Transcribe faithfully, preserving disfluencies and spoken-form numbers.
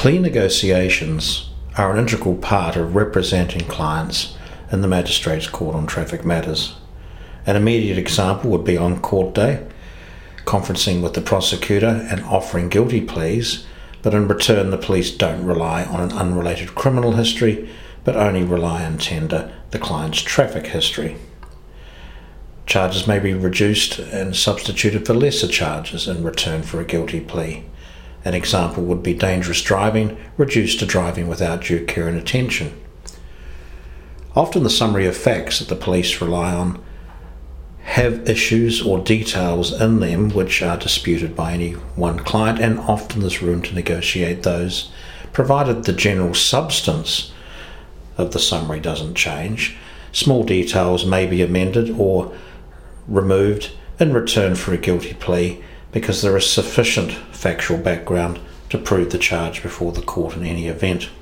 Plea negotiations are an integral part of representing clients in the Magistrates Court on traffic matters. An immediate example would be on court day, conferencing with the prosecutor and offering guilty pleas, but in return the police don't rely on an unrelated criminal history, but only rely on tender the client's traffic history. Charges may be reduced and substituted for lesser charges in return for a guilty plea. An example would be dangerous driving, reduced to driving without due care and attention. Often the summary of facts that the police rely on have issues or details in them which are disputed by any one client, and often there's room to negotiate those, provided the general substance of the summary doesn't change. Small details may be amended or removed in return for a guilty plea because there is sufficient factual background to prove the charge before the court in any event.